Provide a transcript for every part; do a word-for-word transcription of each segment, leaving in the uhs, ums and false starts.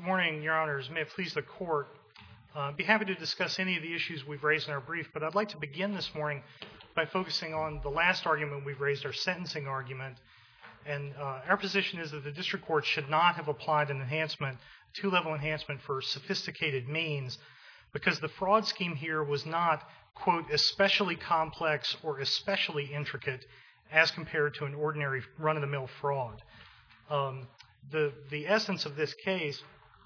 Good morning, Your Honors. May it please the Court. Uh, I'd be happy to discuss any of the issues we've raised in our brief, but I'd like to begin this morning by focusing on the last argument we've raised, our sentencing argument. And uh, our position is that the district court should not have applied an enhancement, two-level enhancement for sophisticated means, because the fraud scheme here was not, quote, especially complex or especially intricate as compared to an ordinary run-of-the-mill fraud. Um, the, the essence of this case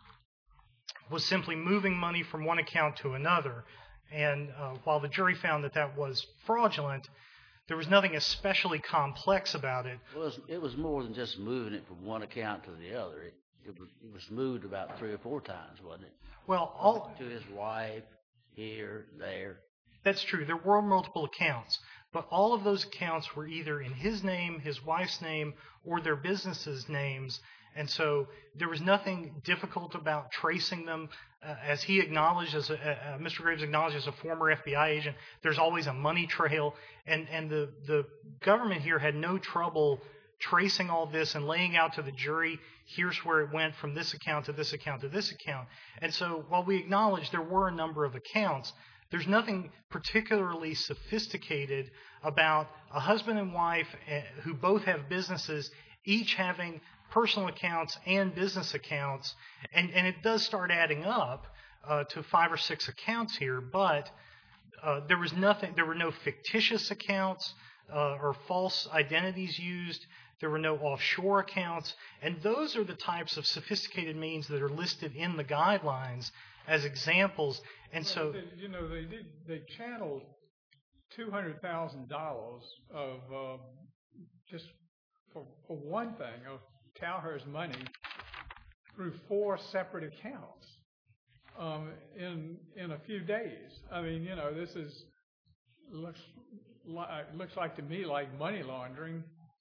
was simply moving money from one account to another. And uh, while the jury found that that was fraudulent, there was nothing especially complex about it. Well, it was, it was more than just moving it from one account to the other. It, it, was, it was moved about three or four times, wasn't it? Well, all to his wife, here, there. That's true. There were multiple accounts, but all of those accounts were either in his name, his wife's name, or their businesses' names. And so there was nothing difficult about tracing them. Uh, as he acknowledged, as a, uh, Mister Graves acknowledged as a former F B I agent, there's always a money trail. And, and the, the government here had no trouble tracing all this and laying out to the jury, here's where it went from this account to this account to this account. And so while we acknowledge there were a number of accounts, there's nothing particularly sophisticated about a husband and wife uh, who both have businesses, each having personal accounts and business accounts, and, and it does start adding up uh, to five or six accounts here, but uh, there was nothing, there were no fictitious accounts uh, or false identities used, there were no offshore accounts, and those are the types of sophisticated means that are listed in the guidelines as examples. And well, so, they, you know, they did, they channeled two hundred thousand dollars of uh, just for, for one thing of Cowherd's money through four separate accounts um, in in a few days. I mean, you know, this is looks like, looks like to me like money laundering,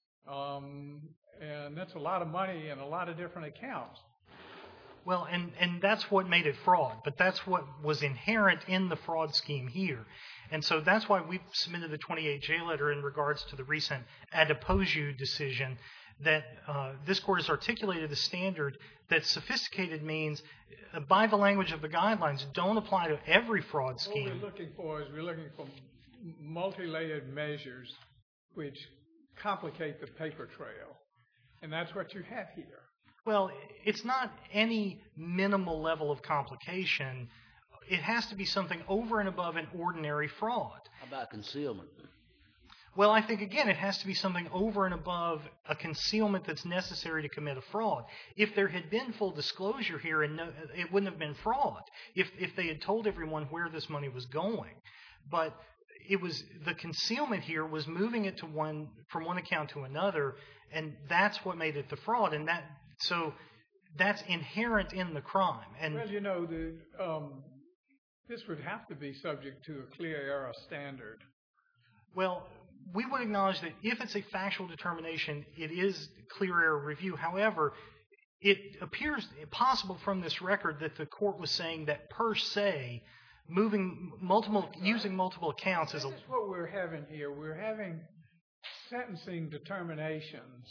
um, and that's a lot of money in a lot of different accounts. Well, and, and that's what made it fraud, but that's what was inherent in the fraud scheme here. And so that's why we've submitted the twenty-eight J letter in regards to the recent Adepoju decision, that uh, this court has articulated the standard that sophisticated means, uh, by the language of the guidelines, don't apply to every fraud scheme. What we're looking for is we're looking for multi-layered measures which complicate the paper trail, and that's what you have here. Well, it's not any minimal level of complication. It has to be something over and above an ordinary fraud. How about concealment? Well, I think, again, it has to be something over and above a concealment that's necessary to commit a fraud. If there had been full disclosure here, and no, it wouldn't have been fraud if, if they had told everyone where this money was going. But it was the concealment here was moving it to one from one account to another, and that's what made it the fraud. And that so that's inherent in the crime. And well, you know, the um, this would have to be subject to a clear error standard. Well, we would acknowledge that if it's a factual determination, it is clear error review. However, it appears possible from this record that the court was saying that per se, moving multiple, using multiple accounts is a... This is what we're having here. We're having sentencing determinations,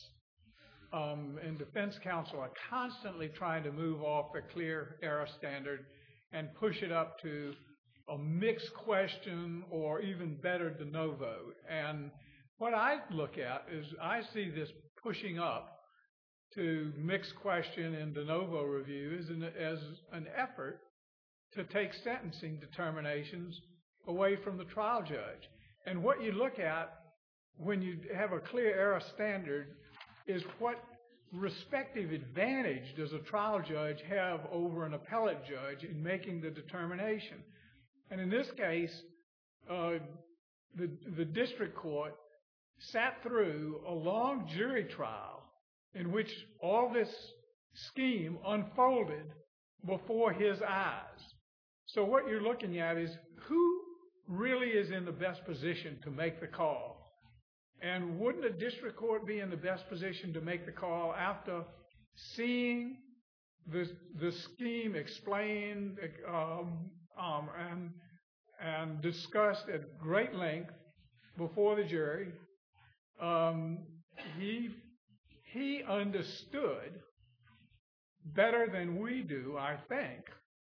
um, and defense counsel are constantly trying to move off the clear error standard and push it up to a mixed question or even better de novo. And what I look at is I see this pushing up to mixed question and de novo review as an, as an effort to take sentencing determinations away from the trial judge. And what you look at when you have a clear error standard is what respective advantage does a trial judge have over an appellate judge in making the determination. And in this case, uh, the, the district court sat through a long jury trial in which all this scheme unfolded before his eyes. So what you're looking at is who really is in the best position to make the call. And wouldn't a district court be in the best position to make the call after seeing the, the scheme explained um, um, and, and discussed at great length before the jury? Um, he, he understood better than we do, I think,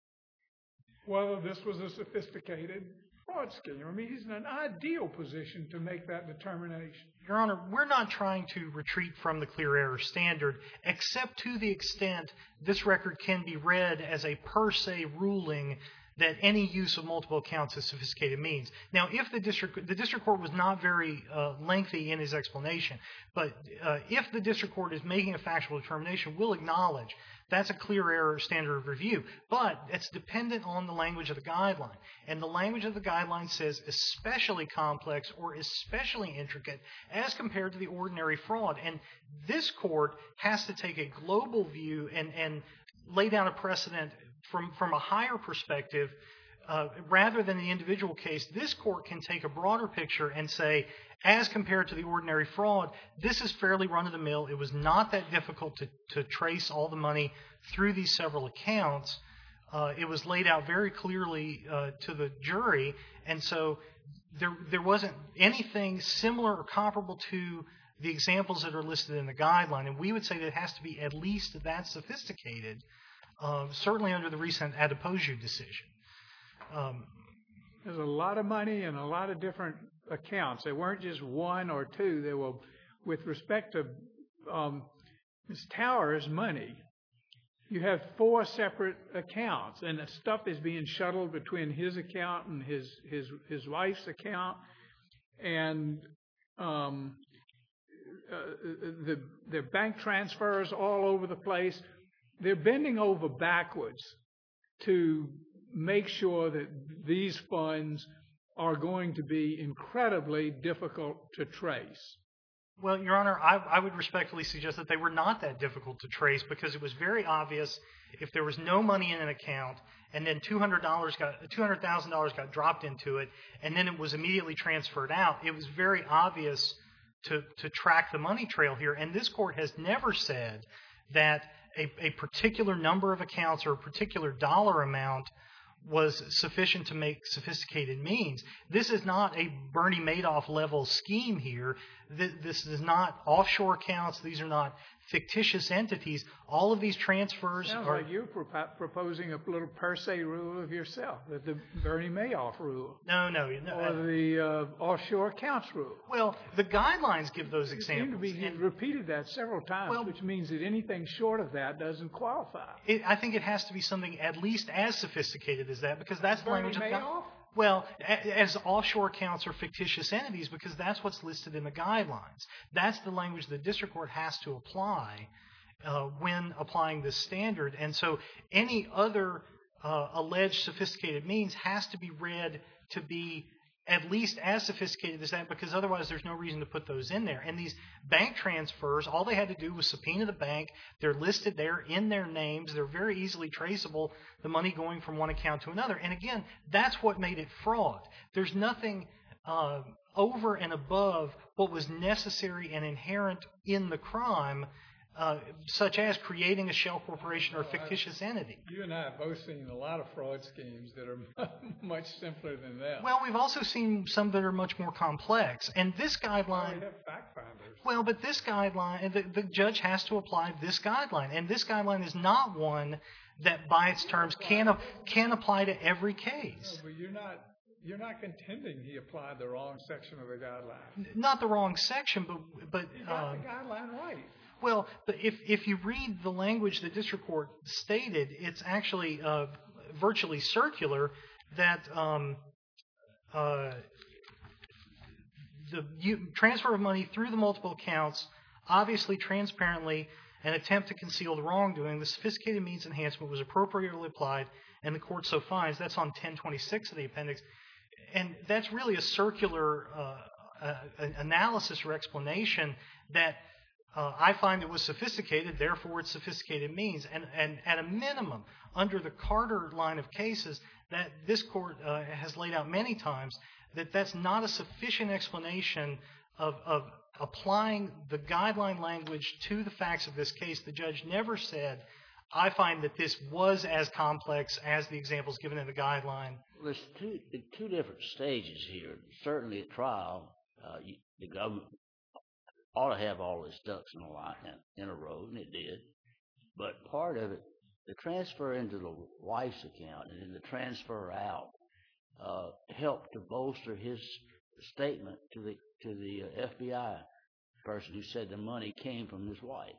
whether this was a sophisticated fraud scheme. I mean, he's in an ideal position to make that determination. Your Honor, we're not trying to retreat from the clear error standard, except to the extent this record can be read as a per se ruling that any use of multiple accounts is sophisticated means. Now, if the district the district court was not very uh, lengthy in his explanation, but uh, if the district court is making a factual determination, we'll acknowledge that's a clear error standard of review. But it's dependent on the language of the guideline. And the language of the guideline says especially complex or especially intricate as compared to the ordinary fraud. And this court has to take a global view and, and lay down a precedent from, from a higher perspective. Uh, rather than the individual case, this court can take a broader picture and say, as compared to the ordinary fraud, this is fairly run-of-the-mill. It was not that difficult to, to trace all the money through these several accounts. Uh, it was laid out very clearly uh, to the jury, and so there there wasn't anything similar or comparable to the examples that are listed in the guideline. And we would say that it has to be at least that sophisticated, uh, certainly under the recent Adepoju decision. Um, There's a lot of money and a lot of different accounts. They weren't just one or two. They were, with respect to um, Miz Tower's money, you have four separate accounts, and the stuff is being shuttled between his account and his his his wife's account, and um, uh, the the bank transfers all over the place. They're bending over backwards to make sure that these funds are going to be incredibly difficult to trace. Well, Your Honor, I, I would respectfully suggest that they were not that difficult to trace because it was very obvious if there was no money in an account and then two hundred dollars got two hundred thousand dollars got dropped into it and then it was immediately transferred out, it was very obvious to, to track the money trail here. And this court has never said that a, a particular number of accounts or a particular dollar amount was sufficient to make sophisticated means. This is not a Bernie Madoff level scheme here. This is not offshore accounts. These are not fictitious entities. All of these transfers Sounds are... like you're pro- proposing a little per se rule of yourself, the, the Bernie Madoff rule. No, no. no or the uh, offshore accounts rule. Well, the guidelines give those You examples. seem to be and, repeated that several times, well, which means that anything short of that doesn't qualify. It, I think it has to be something at least as sophisticated as that because that's the Bernie language of the Madoff? Well, as offshore accounts or fictitious entities, because that's what's listed in the guidelines. That's the language the district court has to apply uh, when applying this standard. And so any other uh, alleged sophisticated means has to be read to be at least as sophisticated as that, because otherwise there's no reason to put those in there. And these bank transfers, all they had to do was subpoena the bank. They're listed there in their names. They're very easily traceable, the money going from one account to another. And again, that's what made it fraud. There's nothing uh, over and above what was necessary and inherent in the crime, uh, such as creating a shell corporation or a fictitious entity. You and I have both seen a lot of fraud schemes that are much simpler than that. Well, we've also seen some that are much more complex. And this guideline... Well, we have fact finders. Well, but this guideline, the, the judge has to apply this guideline. And this guideline is not one that by its terms can, can apply to every case. No, but you're not... You're not contending he applied the wrong section of the guideline. Not the wrong section, but... but He got um, the guideline right. Well, but if if you read the language the district court stated, it's actually uh, virtually circular that um, uh, the you, transfer of money through the multiple accounts, obviously transparently, an attempt to conceal the wrongdoing, the sophisticated means enhancement was appropriately applied, and the court so finds. That's on ten twenty-six of the appendix. And that's really a circular uh, uh, analysis or explanation that uh, I find it was sophisticated, therefore it's sophisticated means. And, and at a minimum, under the Carter line of cases that this court uh, has laid out many times, that that's not a sufficient explanation of, of applying the guideline language to the facts of this case. The judge never said, I find that this was as complex as the examples given in the guideline. Well, there's two, two different stages here. Certainly at trial, uh, you, the government ought to have all its ducks in a line, in a row, and it did. But part of it, the transfer into the wife's account and then the transfer out uh, helped to bolster his statement to the to the uh, F B I person who said the money came from his wife.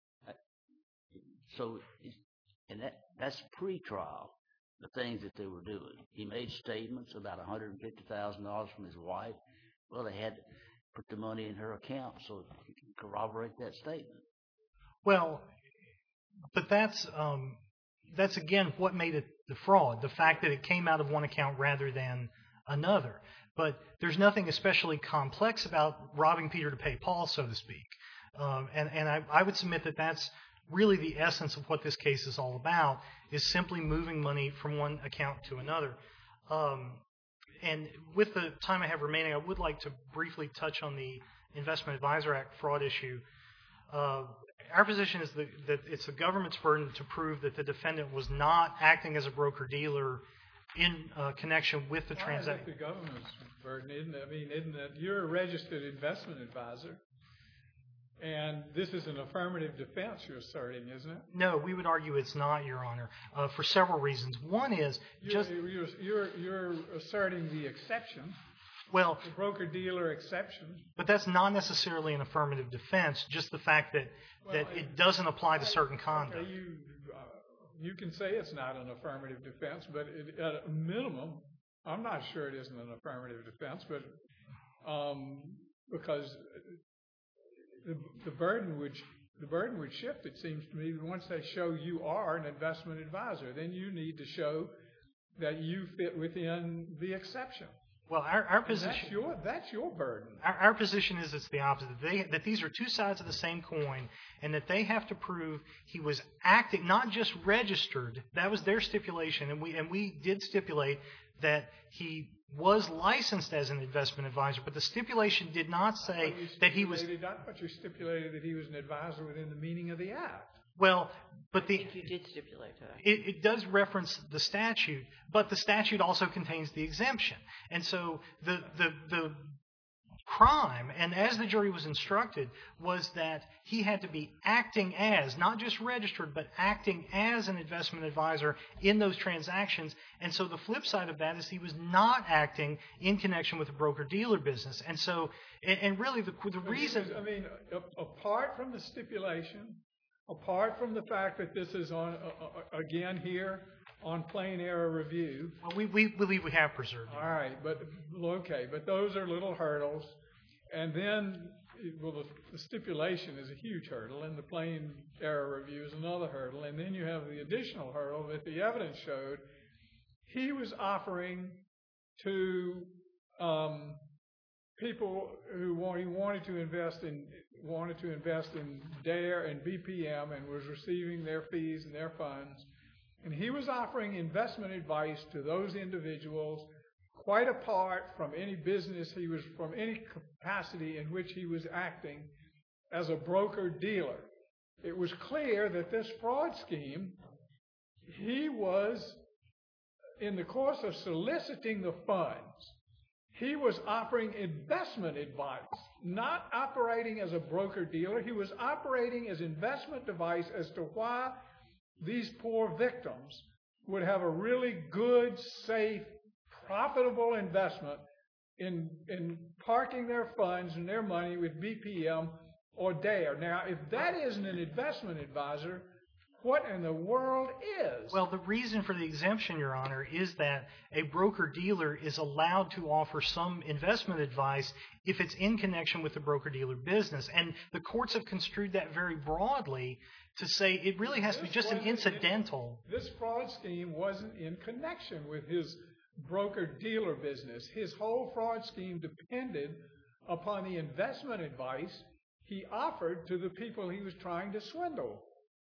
So, and that that's pre-trial, the things that they were doing. He made statements about one hundred fifty thousand dollars from his wife. Well, they had to put the money in her account so he could corroborate that statement. Well, but that's um, that's again what made it the fraud, the fact that it came out of one account rather than another. But there's nothing especially complex about robbing Peter to pay Paul, so to speak. Um, and and I, I would submit that that's really the essence of what this case is all about, is simply moving money from one account to another. Um, and with the time I have remaining, I would like to briefly touch on the Investment Advisor Act fraud issue. Uh, our position is that, that it's the government's burden to prove that the defendant was not acting as a broker-dealer in uh, connection with the transaction. Why is it the government's burden, isn't it? I mean, isn't it? You're a registered investment advisor, and this is an affirmative defense you're asserting, isn't it? No, we would argue it's not, Your Honor, uh, for several reasons. One is just... You're, you're, you're, you're asserting the exception, well, the broker-dealer exception. But that's not necessarily an affirmative defense, just the fact that, Well, that it- it doesn't apply to certain conduct. Okay, you, uh, you can say it's not an affirmative defense, but it, at a minimum, I'm not sure it isn't an affirmative defense, but um, because the, the burden would the burden would shift, it seems to me, once they show you are an investment advisor. Then you need to show that you fit within the exception. Well, our, our And position... that's your that's your burden. Our, our position is it's the opposite. They, that these are two sides of the same coin, and that they have to prove he was acting, not just registered. That was their stipulation, and we and we did stipulate that he was licensed as an investment advisor, but the stipulation did not say that he was... I thought you stipulated that he was an advisor within the meaning of the act. Well, but I the... think you did stipulate that. It, it does reference the statute, but the statute also contains the exemption. And so the, the, the crime, and as the jury was instructed, was that he had to be acting as, not just registered, but acting as an investment advisor in those transactions. And so the flip side of that is he was not acting in connection with the broker-dealer business. And so, and, and really the, the reason... I mean, a- apart from the stipulation, apart from the fact that this is on, uh, uh, again here, on plain error review. Well, we, we believe we have preserved it. All right, but, okay, but those are little hurdles. And then, well, the, the stipulation is a huge hurdle, and the plain error review is another hurdle. And then you have the additional hurdle that the evidence showed. He was offering to um, people who want, he wanted to invest in wanted to invest in DARE and B P M and was receiving their fees and their funds. And he was offering investment advice to those individuals quite apart from any business he was, from any capacity in which he was acting as a broker-dealer. It was clear that this fraud scheme, he was, in the course of soliciting the funds, he was offering investment advice, not operating as a broker-dealer. He was operating as investment advice as to why these poor victims would have a really good, safe, profitable investment in, in parking their funds and their money with B P M or DARE. Now, if that isn't an investment advisor, what in the world is? Well, the reason for the exemption, Your Honor, is that a broker-dealer is allowed to offer some investment advice if it's in connection with the broker-dealer business. And the courts have construed that very broadly to say it really has to be just an incidental. This fraud scheme wasn't in connection with his broker-dealer business. His whole fraud scheme depended upon the investment advice he offered to the people he was trying to swindle.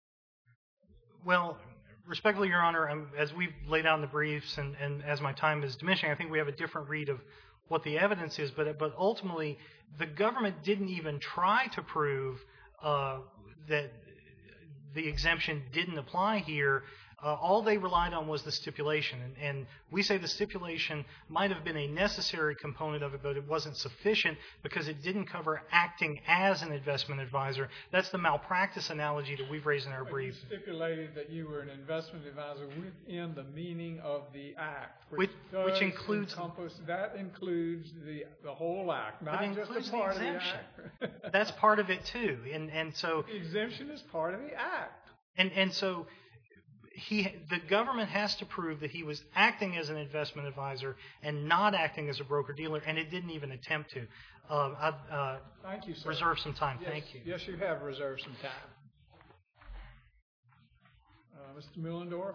Well, respectfully, Your Honor, um, as we've laid out in the briefs and, and as my time is diminishing, I think we have a different read of what the evidence is. But, but ultimately, the government didn't even try to prove uh, that the exemption didn't apply here Uh, all they relied on was the stipulation, and, and we say the stipulation might have been a necessary component of it, but it wasn't sufficient because it didn't cover acting as an investment advisor. That's the malpractice analogy that we've raised in our brief. You stipulated that you were an investment advisor within the meaning of the act, which, Which, which includes encompass, that includes the the whole act, not just a the part exemption. of the act. That's part of it too, and and so the exemption is part of the act. and and so. He, the government has to prove that he was acting as an investment advisor and not acting as a broker-dealer, and it didn't even attempt to. Uh, I uh, Thank you, sir. reserve some time. Yes, Thank you. Yes, you have reserved some time. Uh, Mister Mullendorf?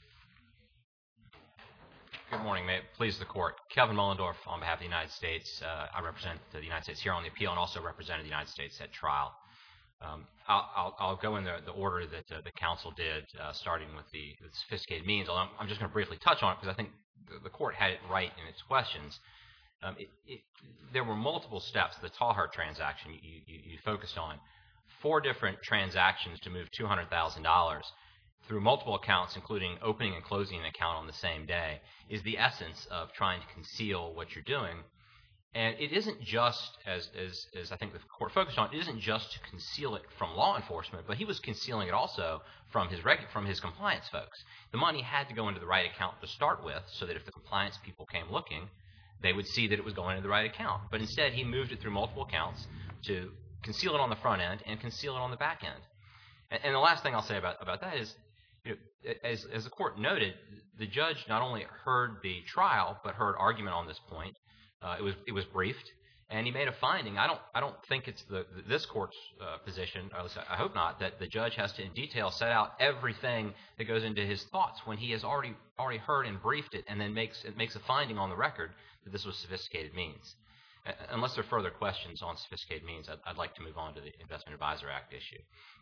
Good morning. May it please the Court. Kevin Mullendorf on behalf of the United States. Uh, I represent the United States here on the appeal and also represented the United States at trial. Um, I'll, I'll, I'll go in the, the order that uh, the counsel did, uh, starting with the, the sophisticated means. I'm, I'm just going to briefly touch on it because I think the, the Court had it right in its questions. Um, it, it, there were multiple steps. The Talhart transaction you, you, you focused on. Four different transactions to move two hundred thousand dollars through multiple accounts, including opening and closing an account on the same day, is the essence of trying to conceal what you're doing. And it isn't just, as, as, as I think the Court focused on, it isn't just to conceal it from law enforcement, but he was concealing it also from his reg- from his compliance folks. The money had to go into the right account to start with so that if the compliance people came looking, they would see that it was going into the right account. But instead, he moved it through multiple accounts to conceal it on the front end and conceal it on the back end. And, and the last thing I'll say about, about that is, you know, as, as the Court noted, the judge not only heard the trial, but heard argument on this point. Uh, it was it was briefed, and he made a finding. I don't I don't think it's the this Court's uh, position, or at least I hope not, that the judge has to in detail set out everything that goes into his thoughts when he has already already heard and briefed it, and then makes it makes a finding on the record that this was sophisticated means. Uh, unless there are further questions on sophisticated means, I'd, I'd like to move on to the Investment Advisor Act issue.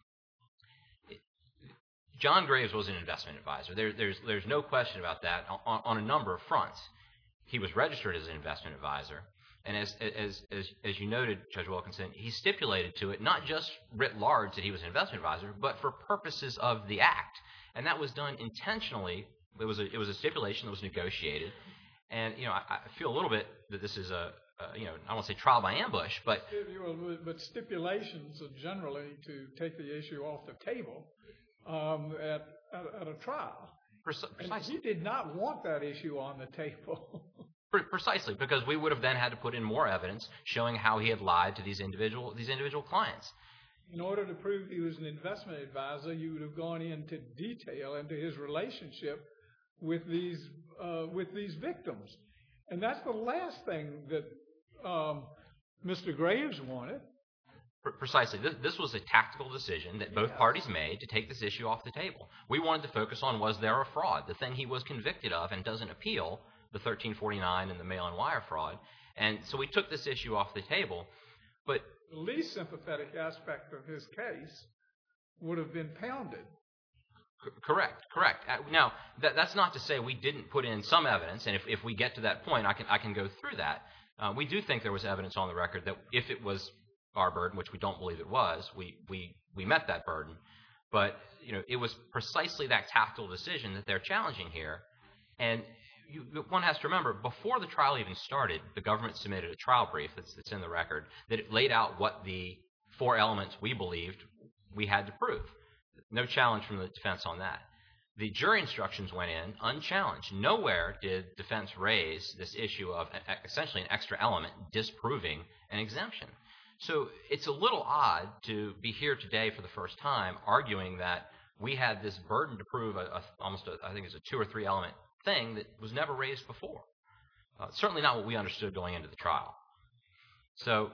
It, John Graves was an investment advisor. There, there's there's no question about that on, on a number of fronts. He was registered as an investment advisor, and as, as as as you noted, Judge Wilkinson, he stipulated to it not just writ large that he was an investment advisor, but for purposes of the act, and that was done intentionally. It was a it was a stipulation that was negotiated, and you know I, I feel a little bit that this is a, a you know I won't say trial by ambush, but but stipulations are generally to take the issue off the table um, at, at at a trial. Precisely. And he did not want that issue on the table. Precisely, because we would have then had to put in more evidence showing how he had lied to these individual these individual clients. In order to prove he was an investment advisor, you would have gone into detail into his relationship with these uh, with these victims, and that's the last thing that um, Mister Graves wanted. Precisely. This, this was a tactical decision that both yes. parties made to take this issue off the table. We wanted to focus on, was there a fraud? The thing he was convicted of and doesn't appeal, the thirteen forty-nine and the mail-in wire fraud. And so we took this issue off the table. But the least sympathetic aspect of his case would have been pounded. C- correct, correct. Uh, now, that, that's not to say we didn't put in some evidence, and if, if we get to that point, I can I can go through that. Uh, we do think there was evidence on the record that if it was our burden, which we don't believe it was, we, we, we met that burden. But, you know, it was precisely that tactical decision that they're challenging here. And you, one has to remember, before the trial even started, the government submitted a trial brief that's, that's in the record that it laid out what the four elements we believed we had to prove. No challenge from the defense on that. The jury instructions went in unchallenged. Nowhere did defense raise this issue of essentially an extra element disproving an exemption. So it's a little odd to be here today for the first time arguing that we had this burden to prove a, a, almost a, I think it's a two or three element thing that was never raised before. Uh, certainly not what we understood going into the trial. So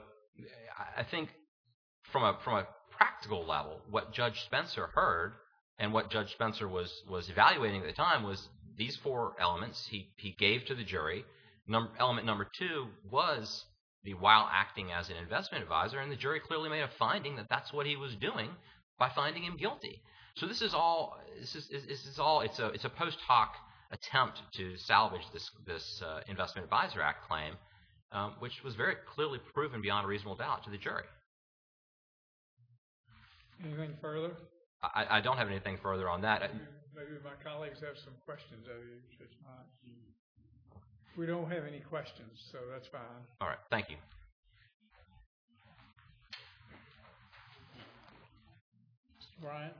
I think from a from a practical level, what Judge Spencer heard and what Judge Spencer was was evaluating at the time was these four elements he, he gave to the jury. Num- element number two was the while acting as an investment advisor, and the jury clearly made a finding that that's what he was doing by finding him guilty. So this is all this is this is all it's a it's a post hoc attempt to salvage this this uh, Investment Advisor Act claim, um, which was very clearly proven beyond a reasonable doubt to the jury. Anything further? I, I don't have anything further on that. maybe my colleagues have some questions of you, Judge Mott. We don't have any questions, so that's fine. All right. Thank you. Mister Bryant?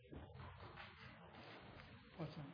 What's that?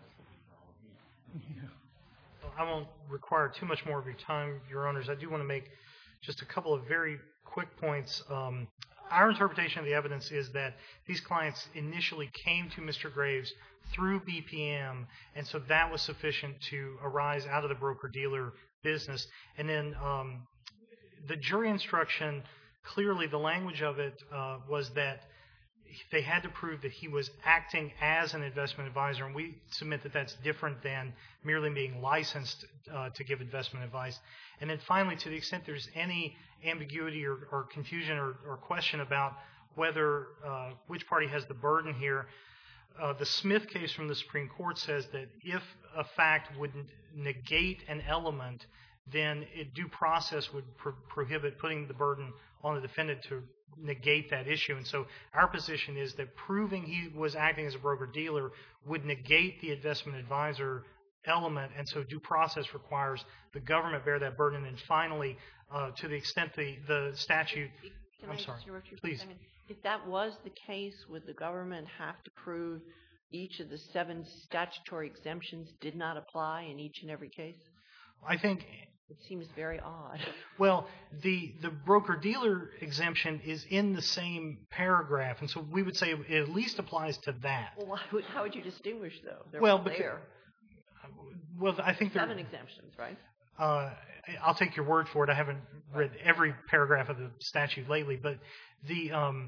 Yeah. Well, I won't require too much more of your time, Your Honors. I do want to make just a couple of very quick points. Um, our interpretation of the evidence is that these clients initially came to Mister Graves through B P M, and so that was sufficient to arise out of the broker-dealer business. And then um, the jury instruction, clearly the language of it uh, was that they had to prove that he was acting as an investment advisor, and we submit that that's different than merely being licensed uh, to give investment advice. And then finally, to the extent there's any ambiguity or, or confusion or, or question about whether uh, which party has the burden here, uh, the Smith case from the Supreme Court says that if a fact would negate an element, then it, due process would pro- prohibit putting the burden on the defendant to negate that issue. And so our position is that proving he was acting as a broker-dealer would negate the investment advisor element, and so due process requires the government bear that burden. And finally, uh, to the extent the, the statute... Can I'm I sorry. just interrupt you for Please. a second? If that was the case, would the government have to prove each of the seven statutory exemptions did not apply in each and every case? I think... It seems very odd. Well, the the broker-dealer exemption is in the same paragraph, and so we would say it at least applies to that. Well, why would, how would you distinguish, though? They're Well, all because, there. well, I think there Seven exemptions, right? Uh, I'll take your word for it. I haven't read every paragraph of the statute lately, but the um,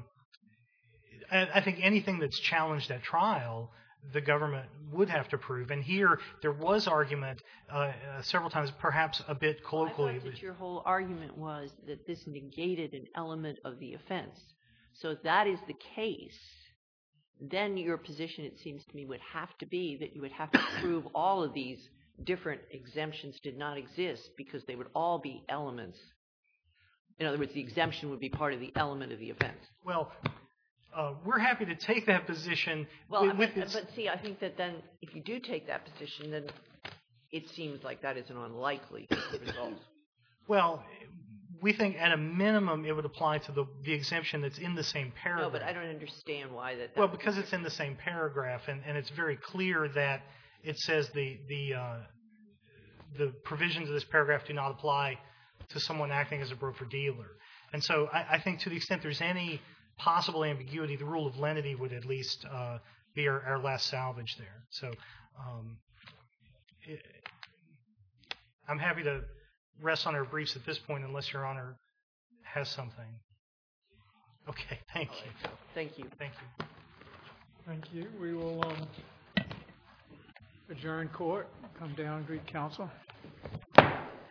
I, I think anything that's challenged at trial, the government would have to prove. And here, there was argument uh, uh, several times, perhaps a bit colloquially. I thought that your whole argument was that this negated an element of the offense. So if that is the case, then your position, it seems to me, would have to be that you would have to prove all of these different exemptions did not exist because they would all be elements. In other words, the exemption would be part of the element of the offense. Well, Uh, we're happy to take that position. Well, with, I mean, with its, but see, I think that then if you do take that position, then it seems like that is an unlikely result. Well, we think at a minimum it would apply to the, the exemption that's in the same paragraph. No, but I don't understand why that. that Well, would because be it's in the same paragraph, and, and it's very clear that it says the the uh, the provisions of this paragraph do not apply to someone acting as a broker-dealer. And so I, I think to the extent there's any possible ambiguity, the rule of lenity would at least uh, be our, our last salvage there. So um, it, I'm happy to rest on our briefs at this point unless Your Honor has something. Okay, thank you. Thank you. Thank you. Thank you. We will um, adjourn court, come down and greet counsel.